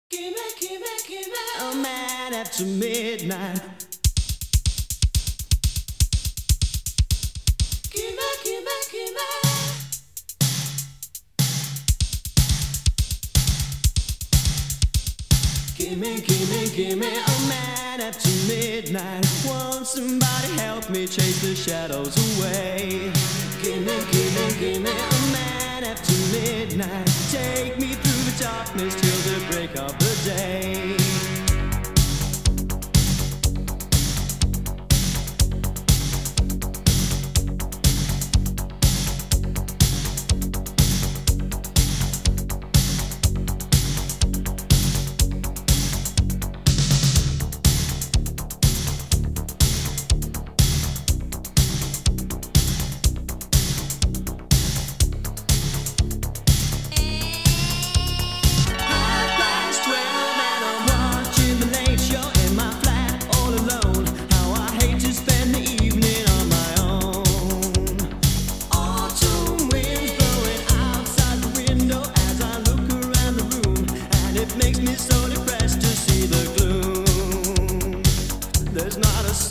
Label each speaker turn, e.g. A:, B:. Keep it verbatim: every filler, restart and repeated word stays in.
A: Give me, give me, give me a man after midnight. Give me, give me, give me. Give me, give me, give me a man after midnight. Won't somebody help me chase the shadows away? Give me, give me, give me a man after midnight. Take me through the darkness till the break of the day. Makes me so depressed to see the gloom. There's not a